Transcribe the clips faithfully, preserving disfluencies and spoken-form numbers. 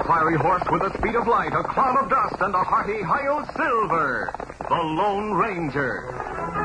fiery horse with the speed of light, a cloud of dust, and a hearty Hi-Yo Silver, the Lone Ranger.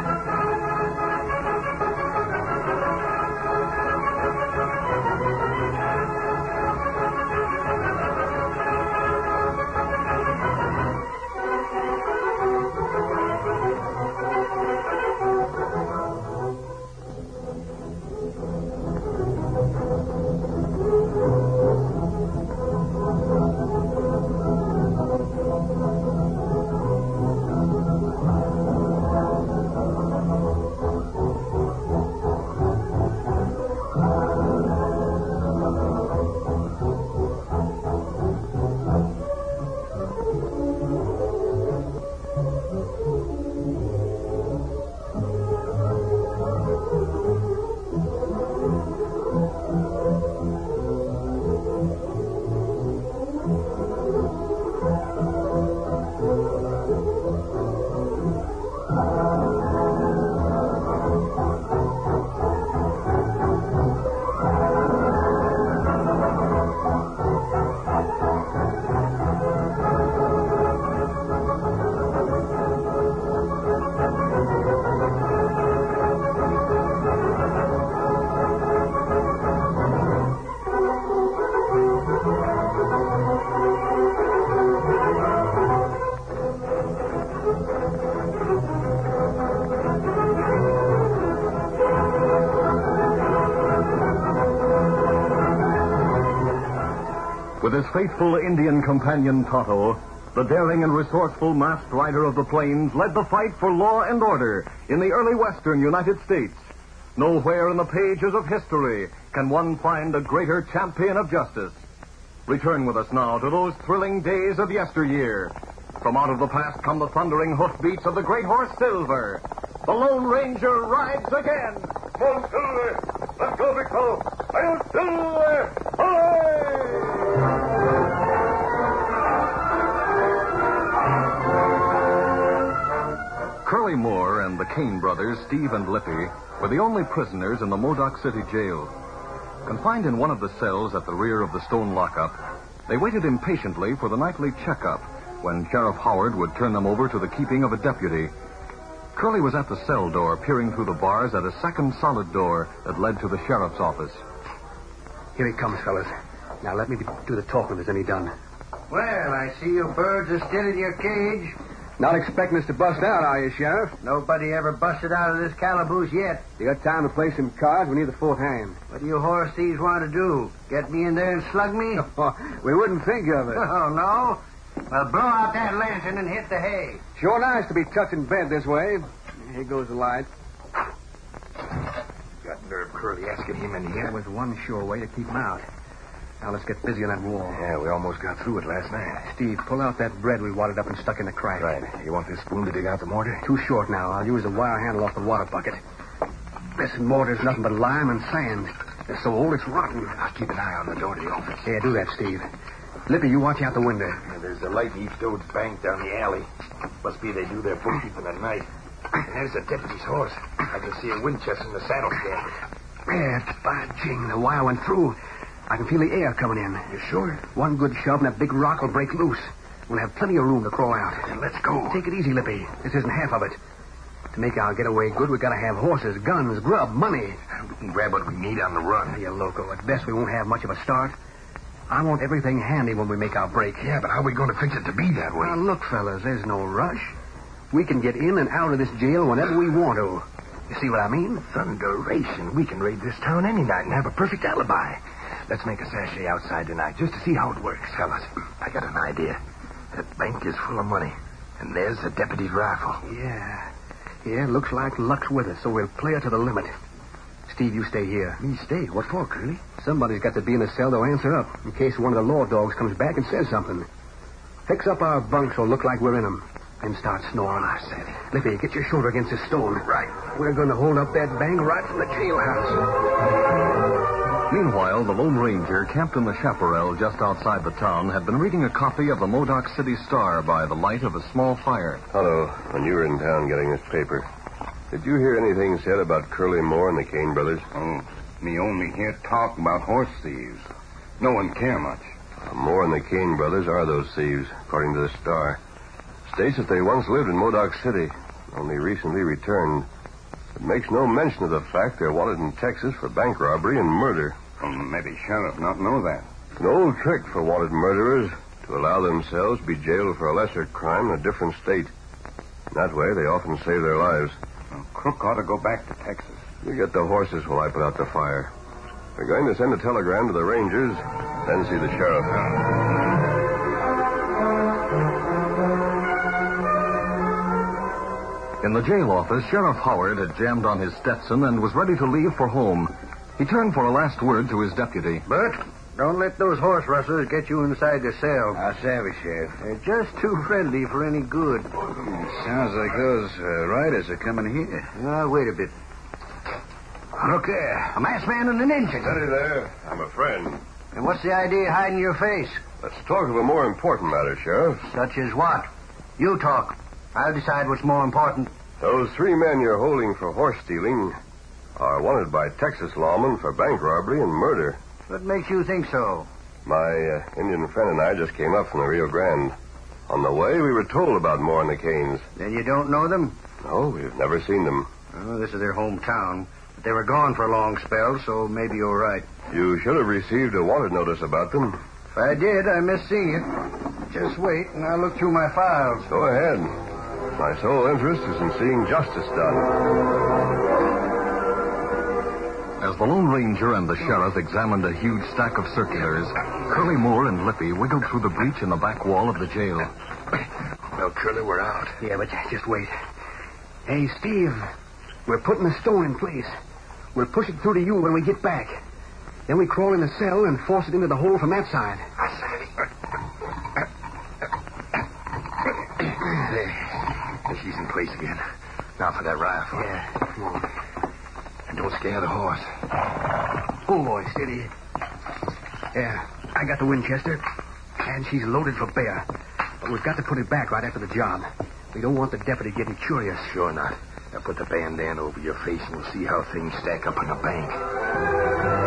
With his faithful Indian companion Tonto, the daring and resourceful masked rider of the plains led the fight for law and order in the early western United States. Nowhere in the pages of history can one find a greater champion of justice. Return with us now to those thrilling days of yesteryear. From out of the past come the thundering hoofbeats of the great horse Silver. The Lone Ranger rides again. Come on, Silver! Let's go, big fellow! Hi-Yo Silver! Hooray! Curly Moore and the Kane brothers, Steve and Lippy, were the only prisoners in the Modoc City jail. Confined in one of the cells at the rear of the stone lockup, they waited impatiently for the nightly checkup when Sheriff Howard would turn them over to the keeping of a deputy. Curly was at the cell door, peering through the bars at a second solid door that led to the sheriff's office. Here he comes, fellas. Now let me do the talking if there's any done. Well, I see you birds are still in your cage. Not expecting us to bust out, are you, Sheriff? Nobody ever busted out of this calaboose yet. You got time to play some cards? We need the fourth hand. What do you horse thieves want to do? Get me in there and slug me? We wouldn't think of it. Oh, no? Well, blow out that lantern and hit the hay. Sure nice to be touching bed this way. Here goes the light. Got nerve, Curly, asking him in here. That was one sure way to keep him out. Now let's get busy on that wall. Yeah, we almost got through it last night. Steve, pull out that bread we wadded up and stuck in the crack. Right. You want this spoon to dig out the mortar? Too short now. I'll use the wire handle off the water bucket. This mortar's nothing but lime and sand. It's so old it's rotten. I'll keep an eye on the door to the office. Yeah, do that, Steve. Lippy, you watch out the window. Yeah, there's a light in each Dode's bank down the alley. Must be they do their bookkeeping at night. And there's the deputy's horse. I can see a Winchester in the saddle stand. Yeah, by jing, the wire went through. I can feel the air coming in. You sure? One good shove and that big rock will break loose. We'll have plenty of room to crawl out. Then let's go. Take it easy, Lippy. This isn't half of it. To make our getaway good, we've got to have horses, guns, grub, money. We can grab what we need on the run. You loco. At best, we won't have much of a start. I want everything handy when we make our break. Yeah, but how are we going to fix it to be that way? Now, look, fellas, there's no rush. We can get in and out of this jail whenever we want to. You see what I mean? Thunderation. We can raid this town any night and have a perfect alibi. Let's make a sachet outside tonight just to see how it works, fellas. I got an idea. That bank is full of money. And there's the deputy's rifle. Yeah. Yeah, looks like luck's with us, so we'll play it to the limit. Steve, you stay here. Me stay? What for, Curly? Somebody's got to be in the cell to answer up in case one of the law dogs comes back and says something. Fix up our bunks so look like we're in them. And start snoring. I said it. Lippy, get your shoulder against this stone. Right. We're going to hold up that bank right from the jailhouse. Meanwhile, the Lone Ranger, camped in the chaparral just outside the town, had been reading a copy of the Modoc City Star by the light of a small fire. Hello. When you were in town getting this paper, did you hear anything said about Curly Moore and the Kane brothers? Oh, me only hear talk about horse thieves. No one care much. Moore and the Kane brothers are those thieves, according to the Star. States that they once lived in Modoc City, only recently returned. It makes no mention of the fact they're wanted in Texas for bank robbery and murder. Well, maybe sheriff not know that. It's an old trick for wanted murderers to allow themselves to be jailed for a lesser crime in a different state. That way, they often save their lives. Well, Crook ought to go back to Texas. You get the horses while I put out the fire. We're going to send a telegram to the Rangers, then see the sheriff. In the jail office, Sheriff Howard had jammed on his Stetson and was ready to leave for home. He turned for a last word to his deputy. Bert, don't let those horse rustlers get you inside the cell. I savvy, Sheriff. They're just too friendly for any good. Sounds like those uh, riders are coming here. Now, wait a bit. Look there. A masked man and an Injun. Steady there. I'm a friend. And what's the idea of hiding your face? Let's talk of a more important matter, Sheriff. Such as what? You talk. I'll decide what's more important. Those three men you're holding for horse stealing are wanted by Texas lawmen for bank robbery and murder. What makes you think so? My uh, Indian friend and I just came up from the Rio Grande. On the way, we were told about Moore and the Canes. Then you don't know them? No, we've never seen them. Oh, this is their hometown. But they were gone for a long spell, so maybe you're right. You should have received a wanted notice about them. If I did, I missed seeing it. Just wait, and I'll look through my files. Go ahead. My sole interest is in seeing justice done. As the Lone Ranger and the sheriff examined a huge stack of circulars, Curly Moore and Lippy wiggled through the breach in the back wall of the jail. Well, Curly, we're out. Yeah, but just wait. Hey, Steve, we're putting the stone in place. We'll push it through to you when we get back. Then we crawl in the cell and force it into the hole from that side. There. She's in place again. Now for that rifle. Yeah, come on. And don't scare the horse. Oh, boy, steady. Yeah, I got the Winchester, and she's loaded for bear. But we've got to put it back right after the job. We don't want the deputy getting curious. Sure not. Now put the bandana over your face and we'll see how things stack up in the bank.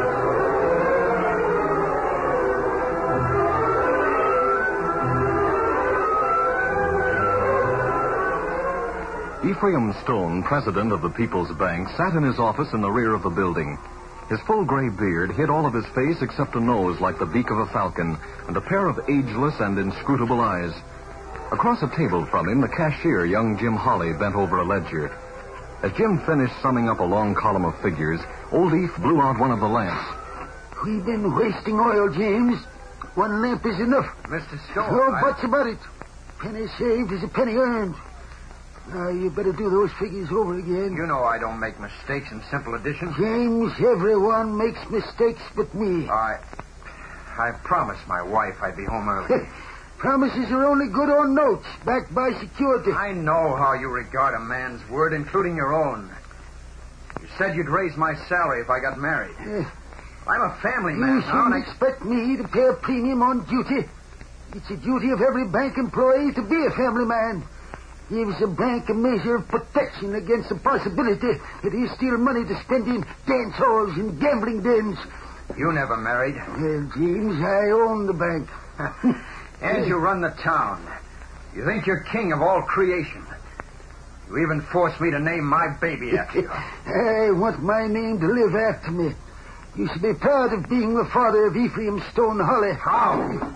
Ephraim Stone, president of the People's Bank, sat in his office in the rear of the building. His full gray beard hid all of his face except a nose like the beak of a falcon and a pair of ageless and inscrutable eyes. Across a table from him, the cashier, young Jim Holly, bent over a ledger. As Jim finished summing up a long column of figures, old Eph blew out one of the lamps. We've been wasting oil, James. One lamp is enough. Mister Stone. No I... buts about it. Penny saved is a penny earned. Now, you better do those figures over again. You know I don't make mistakes in simple addition. James, everyone makes mistakes but me. I... I promised my wife I'd be home early. Promises are only good on notes, backed by security. I know how you regard a man's word, including your own. You said you'd raise my salary if I got married. Uh, I'm a family you man now, shouldn't and I... expect me to pay a premium on duty. It's the duty of every bank employee to be a family man. Gives the bank a measure of protection against the possibility that he'll steal money to spend in dance halls and gambling dens. You never married. Well, James, I own the bank. And you run the town. You think you're king of all creation. You even forced me to name my baby after you. I want my name to live after me. You should be proud of being the father of Ephraim Stone Holly. How?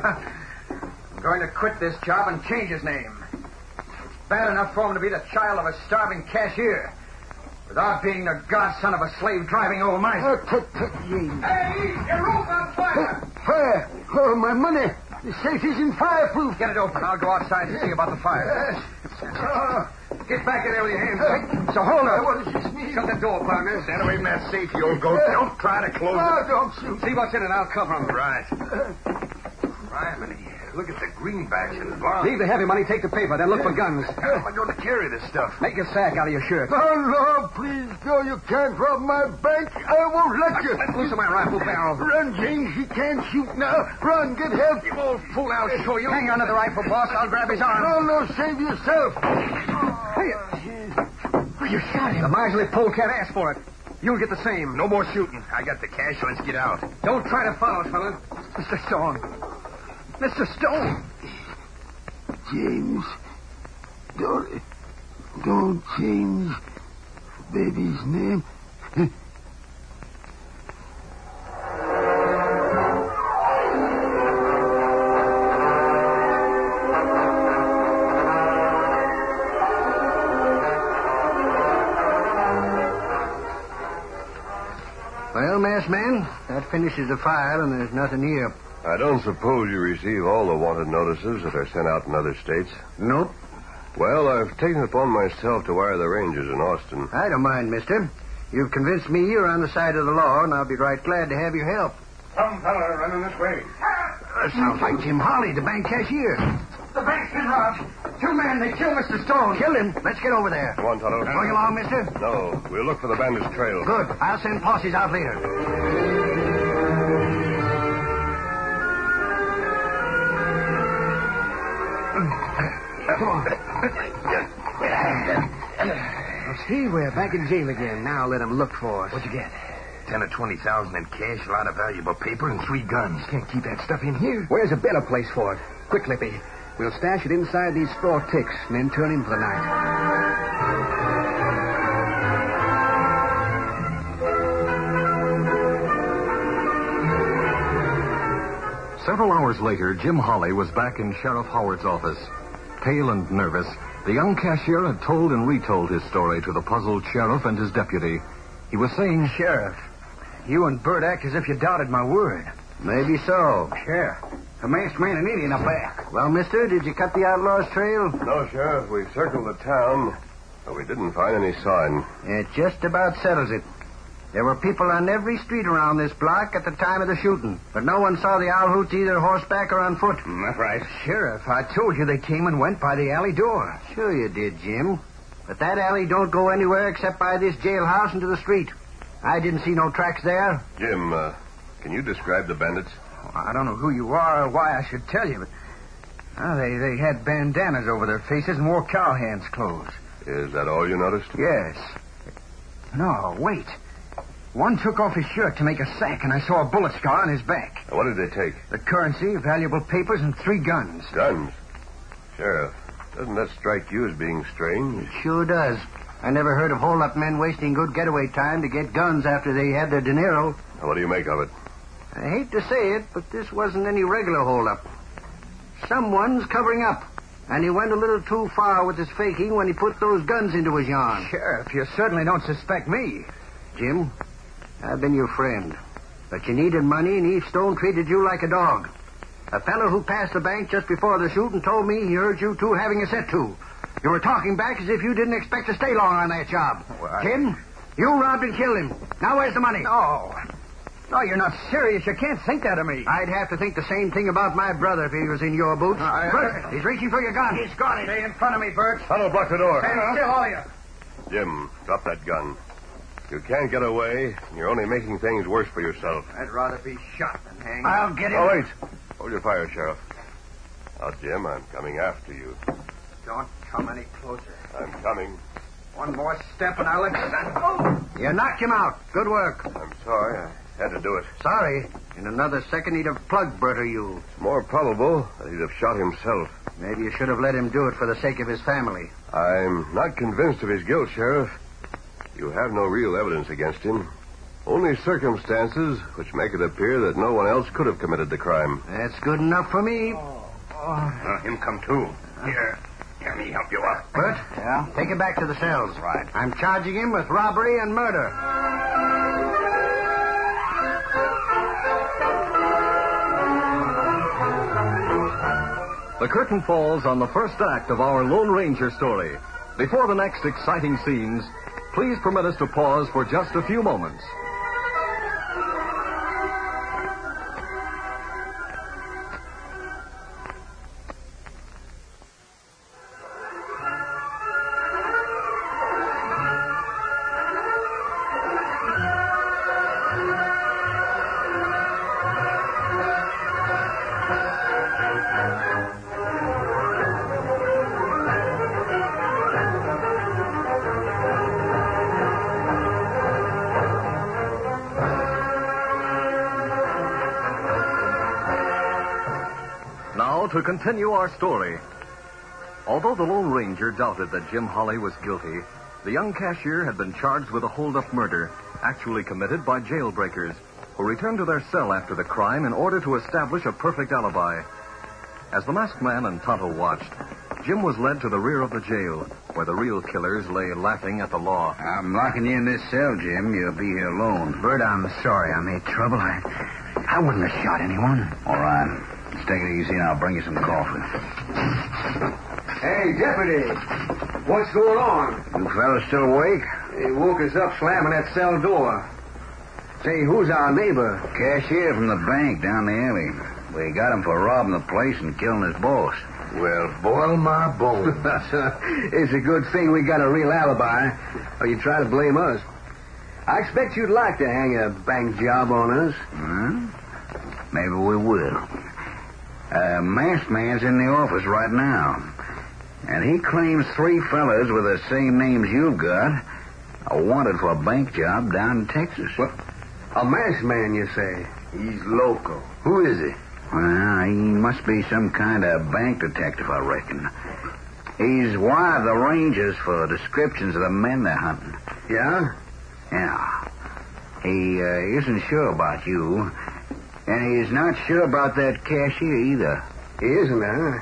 I'm going to quit this job and change his name. It's bad enough for him to be the child of a starving cashier without being the godson of a slave-driving old miser. Oh, tut, tut, James. Hey, your roof's on fire! Fire! Oh, my money! The safe isn't fireproof. Get it open. I'll go outside and see about the fire. Uh, get back in there with your hands up. So hold on. What does this mean? Shut the door, partner. Stand away from that safe, you old goat. Don't try to close Oh, it. don't shoot. See what's in it. I'll cover him. Right. Criminy. Look at the greenbacks in the barn. Leave the heavy money, take the paper, then look for guns. How am I going to carry this stuff? Make a sack out of your shirt. Oh, no, please, no, you can't rob my bank. I won't let you. Let loose of my rifle barrel. Run, James. He can't shoot now. Run, get help. You old fool, I'll show you. Hang on to the rifle, boss. I'll grab his arm. No, no, save yourself. You shot him. The miserly polecat asked for it. You'll get the same. No more shooting. I got the cash. Let's get out. Don't try to follow us, fellas. Mister Stone. Mister Stone. James, don't, don't change baby's name. Well, masked man, that finishes the file, and there's nothing here. I don't suppose you receive all the wanted notices that are sent out in other states. Nope. Well, I've taken it upon myself to wire the Rangers in Austin. I don't mind, mister. You've convinced me you're on the side of the law, and I'll be right glad to have your help. Some fella running this way. That sounds like Jim Holly, the bank cashier. The bank's been robbed. Two men, they killed Mister Stone. Killed him. Let's get over there. Come on, Tonto. Going along, mister? No, we'll look for the bandits' trail. Good. I'll send posses out later. Come on. Well, see, we're back in jail again. Now let them look for us. What'd you get? Ten or twenty thousand in cash, a lot of valuable paper, and three guns. Can't keep that stuff in here. Where's a better place for it? Quick, Lippy. We'll stash it inside these straw ticks and then turn in for the night. Several hours later, Jim Holly was back in Sheriff Howard's office. Pale and nervous, the young cashier had told and retold his story to the puzzled sheriff and his deputy. He was saying, Sheriff, you and Bert act as if you doubted my word. Maybe so. Sheriff, a masked man and Indian are back. Well, mister, did you cut the outlaw's trail? No, Sheriff. We circled the town, but we didn't find any sign. It just about settles it. There were people on every street around this block at the time of the shooting, but no one saw the owl hoots either horseback or on foot. Mm, that's right. Sheriff, I told you they came and went by the alley door. Sure you did, Jim. But that alley don't go anywhere except by this jailhouse and to the street. I didn't see no tracks there. Jim, uh, can you describe the bandits? I don't know who you are or why I should tell you, but uh, they, they had bandanas over their faces and wore cowhands' clothes. Is that all you noticed? Yes. No, wait. One took off his shirt to make a sack, and I saw a bullet scar on his back. What did they take? The currency, valuable papers, and three guns. Guns? Sheriff, doesn't that strike you as being strange? It sure does. I never heard of hold-up men wasting good getaway time to get guns after they had their dinero. What do you make of it? I hate to say it, but this wasn't any regular hold-up. Someone's covering up. And he went a little too far with his faking when he put those guns into his yarn. Sheriff, you certainly don't suspect me. Jim, I've been your friend. But you needed money, and Eve Stone treated you like a dog. A fellow who passed the bank just before the shooting told me he heard you two having a set to. You were talking back as if you didn't expect to stay long on that job. Well, I... Jim, you robbed and killed him. Now where's the money? No. No, you're not serious. You can't think that of me. I'd have to think the same thing about my brother if he was in your boots. Uh, I- Bert, he's reaching for your gun. He's got it. Stay in front of me, Bert. Tonto, block the door. Stand still, all of you. Jim, drop that gun. You can't get away. You're only making things worse for yourself. I'd rather be shot than hanged. I'll get him. Oh, wait. Hold your fire, Sheriff. Now, Jim, I'm coming after you. Don't come any closer. I'm coming. One more step and I'll let you... Oh! You knocked him out. Good work. I'm sorry. I had to do it. Sorry. In another second, he'd have plugged Bert or you. It's more probable that he'd have shot himself. Maybe you should have let him do it for the sake of his family. I'm not convinced of his guilt, Sheriff. You have no real evidence against him. Only circumstances which make it appear that no one else could have committed the crime. That's good enough for me. Uh, him come too. Here. Let me help you up. Bert? Yeah? Take him back to the cells. Right. I'm charging him with robbery and murder. The curtain falls on the first act of our Lone Ranger story. Before the next exciting scenes, please permit us to pause for just a few moments. Now, to continue our story. Although the Lone Ranger doubted that Jim Holly was guilty, the young cashier had been charged with a hold-up murder, actually committed by jailbreakers, who returned to their cell after the crime in order to establish a perfect alibi. As the masked man and Tonto watched, Jim was led to the rear of the jail, where the real killers lay laughing at the law. I'm locking you in this cell, Jim. You'll be here alone. Bert, I'm sorry I made trouble. I, I wouldn't have shot anyone. All right. Let's take it easy and I'll bring you some coffee. Hey, Deputy. What's going on? You fellas still awake? They woke us up slamming that cell door. Say, who's our neighbor? Cashier from the bank down the alley. We got him for robbing the place and killing his boss. Well, boil my bones. It's a good thing we got a real alibi, or you try to blame us. I expect you'd like to hang a bank job on us. Hmm? Maybe we will. Uh, masked man's in the office right now. And he claims three fellas with the same names you've got are wanted for a bank job down in Texas. What? A masked man, you say? He's local. Who is he? Well, he must be some kind of bank detective, I reckon. He's wired the Rangers for descriptions of the men they're hunting. Yeah? Yeah. He uh, isn't sure about you, and he's not sure about that cashier either. He isn't, huh?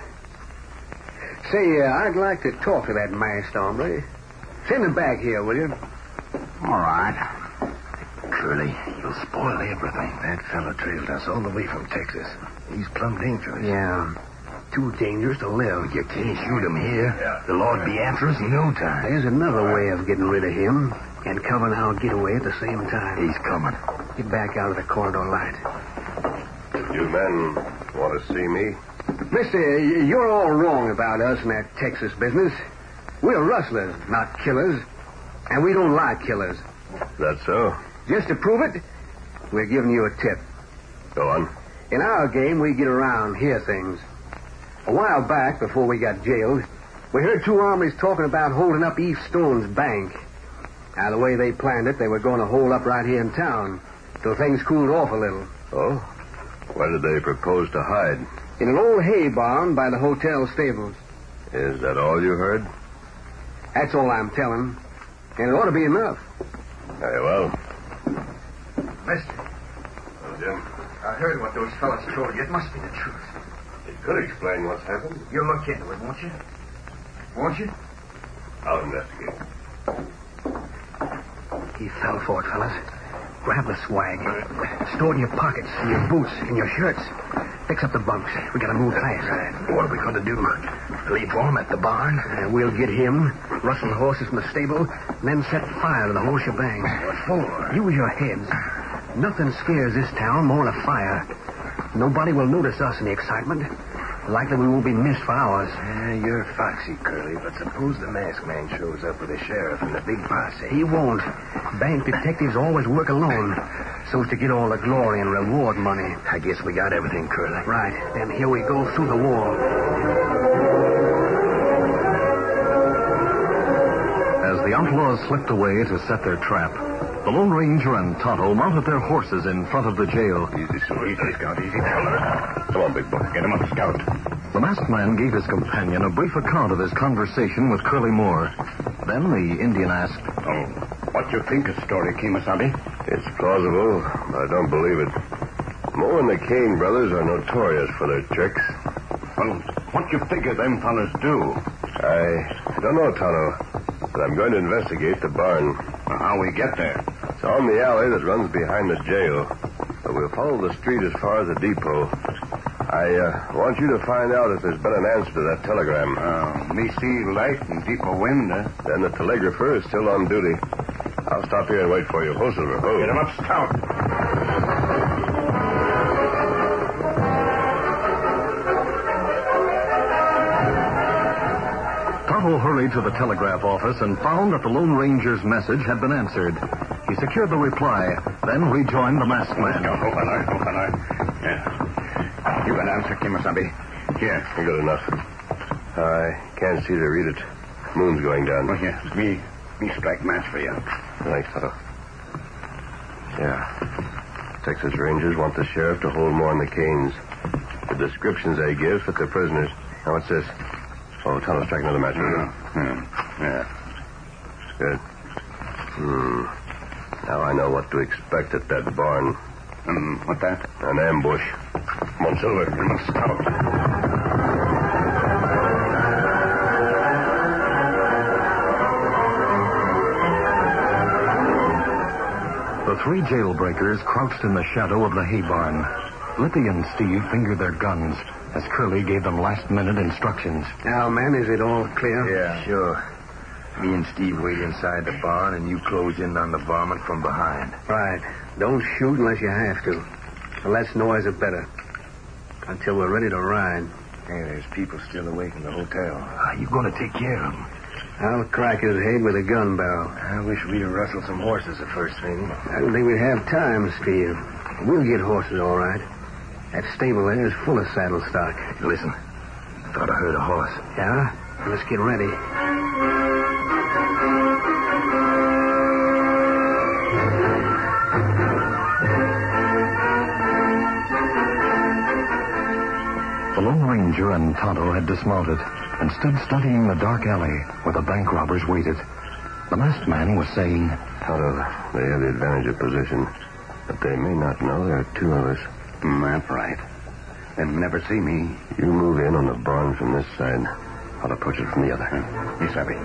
Say, uh, I'd like to talk to that masked hombre. Send him back here, will you? All right. Curly, you'll spoil everything. That fella trailed us all the way from Texas. He's plumb dangerous. Yeah. Too dangerous to live. You can't shoot him here. Yeah. The law'd be after us in no time. There's another way of getting rid of him and covering our getaway at the same time. He's coming. Get back out of the corridor light. You men want to see me? Mister, you're all wrong about us and that Texas business. We're rustlers, not killers. And we don't like killers. That so? Just to prove it, we're giving you a tip. Go on. In our game, we get around, hear things. A while back, before we got jailed, we heard two armies talking about holding up Eve Stone's bank. Now, the way they planned it, they were going to hold up right here in town till things cooled off a little. Oh? Where did they propose to hide? In an old hay barn by the hotel stables. Is that all you heard? That's all I'm telling. And it ought to be enough. Very well. Mister, Well, Jim, I heard what those fellas told you. It must be the truth. it could explain what's happened. You'll look into it, won't you? Won't you? I'll investigate. He fell for it, fellas. Grab the swag. Store it in your pockets, in your boots, in your shirts. Fix up the bunks. We gotta move fast. What are we going to do? Leave for him at the barn? Uh, we'll get him, rustle the horses from the stable, and then set fire to the whole shebang. What for? Use your heads. Nothing scares this town more than a fire. Nobody will notice us in the excitement. Likely we won't be missed for hours. Yeah, you're foxy, Curly, but suppose the masked man shows up with the sheriff and the big posse. He won't. Bank detectives always work alone, so as to get all the glory and reward money. I guess we got everything, Curly. Right. Then here we go through the wall. As the outlaws slipped away to set their trap, the Lone Ranger and Tonto mounted their horses in front of the jail. Easy, Sue. Easy, Scout, easy, fella. Come on, big boy. Get him up, Scout. The masked man gave his companion a brief account of his conversation with Curly Moore. Then the Indian asked, Oh, what you think of story, Kemosabe? It's plausible, but I don't believe it. Moore and the Kane brothers are notorious for their tricks. Well, what you figure them fellas do? I don't know, Tonto, but I'm going to investigate the barn. Well, how we get there? It's on the alley that runs behind the jail, but we'll follow the street as far as the depot. I uh, want you to find out if there's been an answer to that telegram. Uh, me see light and depot window. Then the telegrapher is still on duty. I'll stop here and wait for you. Ho, Silver, ho. Get him up, Scout. Tonto hurried to the telegraph office and found that the Lone Ranger's message had been answered. He secured the reply, then rejoined the masked man. Oh, hold on, hold on. Yeah. You can answer, Kemosabe. Here. Good enough. I can't see to read it. Moon's going down. Oh, here. Me, me strike match for you. Thanks, Tonto. Yeah. Texas Rangers want the sheriff to hold more on the Canes. Did descriptions they give fit the prisoners. Now, what's this? Oh, tell us, strike another match. Yeah. Yeah. Good. Hmm. Now I know what to expect at that barn. Um, what that? An ambush. Come on, Silver. We must scout. The three jailbreakers crouched in the shadow of the hay barn. Lippy and Steve fingered their guns as Curly gave them last-minute instructions. Now, men, is it all clear? Yeah, sure. Me and Steve wait inside the barn, and you close in on the varmint from behind. Right. Don't shoot unless you have to. The less noise, the better. Until we're ready to ride. Hey, there's people still awake in the hotel. How you going to take care of them? I'll crack his head with a gun barrel. I wish we'd have rustled some horses the first thing. I don't think we'd have time, Steve. We'll get horses, all right. That stable there is full of saddle stock. Listen, thought I heard a horse. Yeah? Let's get ready. The Lone Ranger and Tonto had dismounted and stood studying the dark alley where the bank robbers waited. The masked man was saying, Tonto, they have the advantage of position, but they may not know there are two of us. Mm, that's right. They'd never see me. You move in on the barn from this side. I'll approach it from the other. You savvy.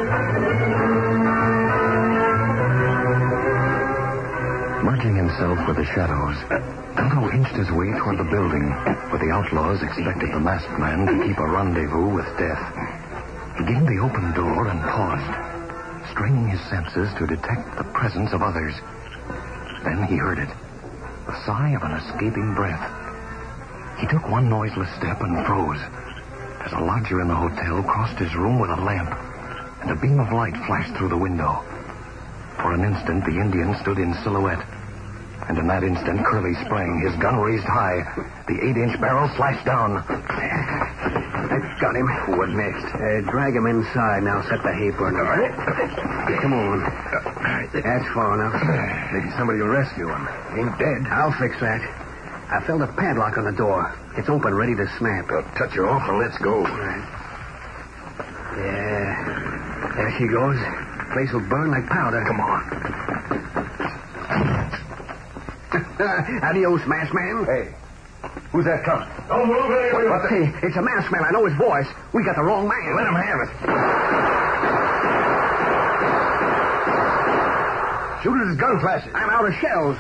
merging himself with the shadows, Tonto inched his way toward the building where the outlaws expected the masked man to keep a rendezvous with death. He gained the open door and paused, straining his senses to detect the presence of others. Then he heard it, the sigh of an escaping breath. He took one noiseless step and froze as a lodger in the hotel crossed his room with a lamp, and a beam of light flashed through the window. For an instant, the Indian stood in silhouette, and in that instant, Curly sprang, his gun raised high. The eight-inch barrel slashed down. I got him. What next? Uh, drag him inside, and I'll set the hay burner. All right. Come on. That's far enough. Maybe somebody will rescue him. Ain't dead. I'll fix that. I felt a padlock on the door. It's open, ready to snap. Well, touch her off and let's go. Right. Yeah. There she goes. Place will burn like powder. Come on. Adios, masked man. Hey, who's that coming? Don't move anyway. What the... Hey, it's a masked man. I know his voice. We got the wrong man. Let him have it. Shoot at his gun flashes. I'm out of shells.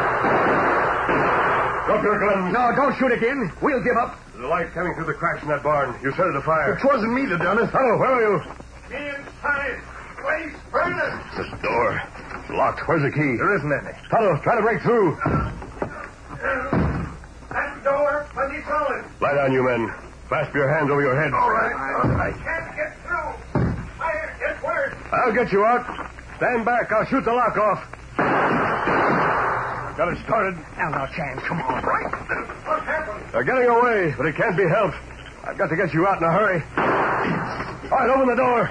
Drop your gun. No, don't shoot again. We'll give up. There's a light coming through the cracks in that barn. You set it afire. It wasn't me that done it. Hello, where are you? Me inside. Place burning. This door. It's locked. Where's the key? There isn't any. Tonto, try to break through. That door must be solid. Lie down, you men. Clasp your hands over your head. All right. I can't get through. Fire, get worse. I'll get you out. Stand back. I'll shoot the lock off. Got it started. Now, no chance. Come on. Right. What happened? They're getting away, but it can't be helped. I've got to get you out in a hurry. All right, open the door.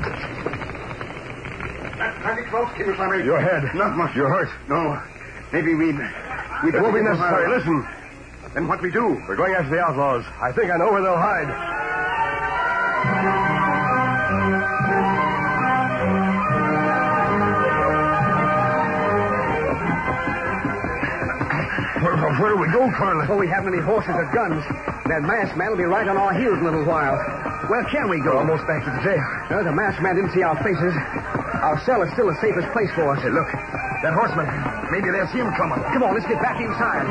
That's plenty close. Keep it from me. Your head. Not much. You're hurt. No. Maybe we'd... we'd It won't be necessary. Listen. Then what we do? We're going after the outlaws. I think I know where they'll hide. Where, where do we go, Curly? Before we have any horses or guns, that masked man will be right on our heels in a little while. Where can we go? We're almost back to the jail. No, the masked man didn't see our faces. Our cell is still the safest place for us. Hey, look. That horseman. Maybe they'll see him coming. Come on, let's get back inside.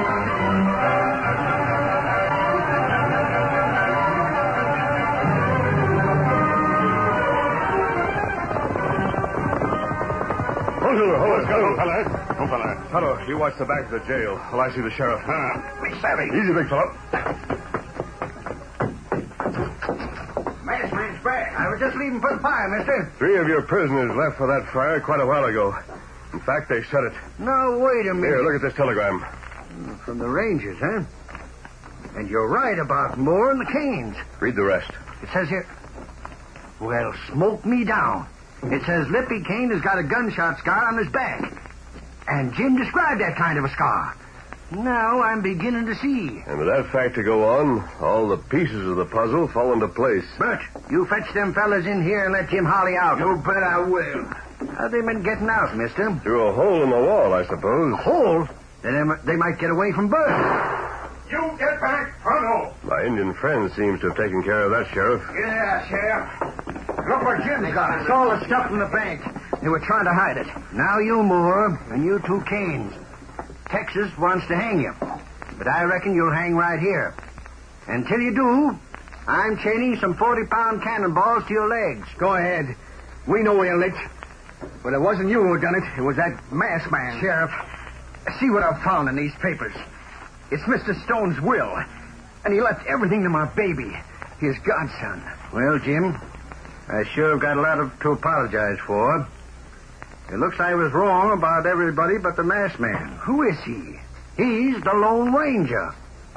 Hold it, hold it. Don't fella. Don't fella. Tonto, you watch the back of the jail while I see the sheriff. Uh, Big savvy. Easy, big fellow. Masked man's back. I was just leaving for the fire, mister. Three of your prisoners left for that fire quite a while ago. In fact, they said it. No, wait a minute. Here, look at this telegram. From the Rangers, huh? And you're right about Moore and the Canes. Read the rest. It says here, well, smoke me down. It says Lippy Kane has got a gunshot scar on his back. And Jim described that kind of a scar. Now I'm beginning to see. And with that fact to go on, all the pieces of the puzzle fall into place. Bert, you fetch them fellas in here and let Jim Holly out. You bet I will. How they been getting out, mister? Through a hole in the wall, I suppose. A hole? Then they, they might get away from Bert. You get back, Pronto. My Indian friend seems to have taken care of that, Sheriff. Yeah, Sheriff. Look what Jim's got. It's all the stuff from the bank. They were trying to hide it. Now you, Moore, and you two Canes. Texas wants to hang you. But I reckon you'll hang right here. Until you do, I'm chaining some forty-pound cannonballs to your legs. Go ahead. We know you're lit. But it wasn't you who done it. It was that masked man. Sheriff, see what I've found in these papers. It's Mister Stone's will. And he left everything to my baby, his godson. Well, Jim, I sure have got a lot of, to apologize for. It looks I was wrong about everybody but the masked man. Who is he? He's the Lone Ranger.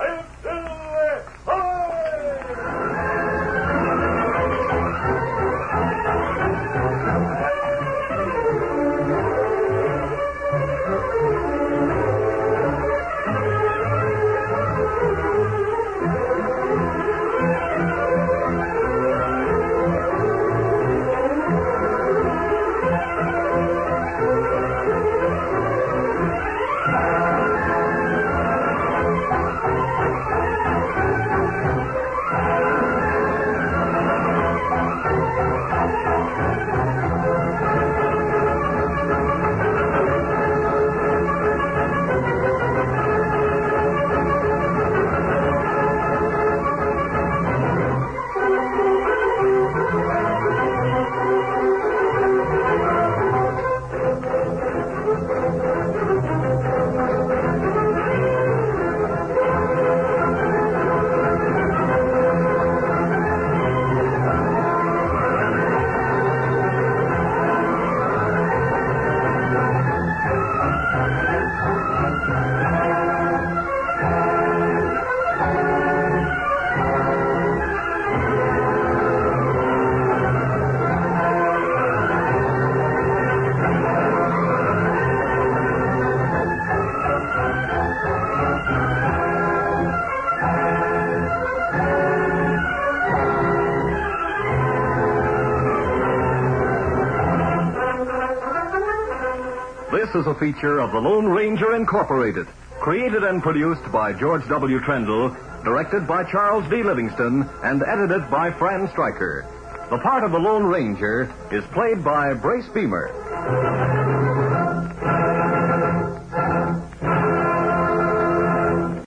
This is a feature of the Lone Ranger Incorporated, created and produced by George W. Trendle, directed by Charles D. Livingston, and edited by Fran Stryker. The part of the Lone Ranger is played by Brace Beamer.